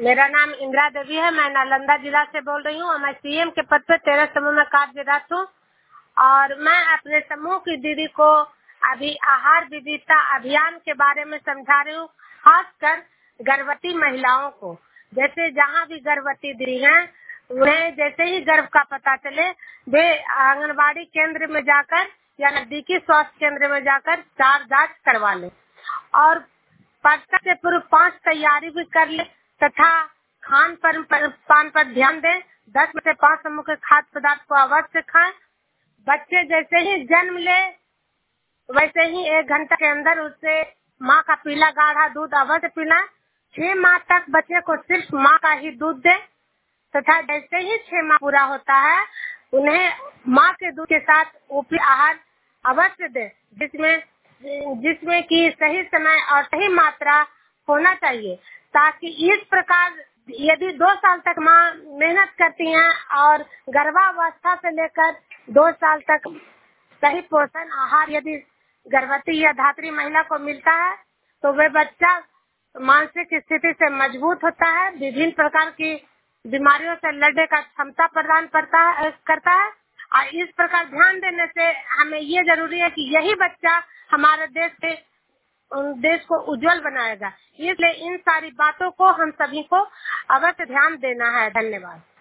मेरा नाम इंदिरा देवी है। मैं नालंदा जिला से बोल रही हूँ और मैं सीएम के पद पे 13 समूह में कार्यरत हूँ। और मैं अपने समूह की दीदी को अभी आहार विविधता अभियान के बारे में समझा रही हूँ, खासकर गर्भवती महिलाओं को। जैसे जहाँ भी गर्भवती दीदी हैं, उन्हें जैसे ही गर्भ का पता चले, वे आंगनबाड़ी केंद्र में जाकर या नजदीकी स्वास्थ्य केंद्र में जाकर 4 जांच करवा लें और प्रसव से पूर्व 5 तैयारी भी कर ले तथा खान पान पर ध्यान दें। 10 में से 5 समूह के खाद्य पदार्थ को अवश्य खाएं। बच्चे जैसे ही जन्म ले वैसे ही 1 घंटा के अंदर उससे माँ का पीला गाढ़ा दूध अवश्य पिलाएं। 6 माह तक बच्चे को सिर्फ माँ का ही दूध दें तथा जैसे ही 6 माह पूरा होता है, उन्हें माँ के दूध के साथ ऊपरी आहार अवश्य दें, जिसमें कि सही समय और सही मात्रा होना चाहिए, ताकि इस प्रकार यदि 2 साल तक माँ मेहनत करती हैं और गर्भावस्था से लेकर 2 साल तक सही पोषण आहार यदि गर्भवती या धात्री महिला को मिलता है, तो वह बच्चा मानसिक स्थिति से मजबूत होता है, विभिन्न प्रकार की बीमारियों से लड़ने का क्षमता प्रदान करता है। और इस प्रकार ध्यान देने से हमें ये जरूरी है कि यही बच्चा हमारे देश को उज्जवल बनाएगा। इसलिए इन सारी बातों को हम सभी को अवश्य ध्यान देना है। धन्यवाद।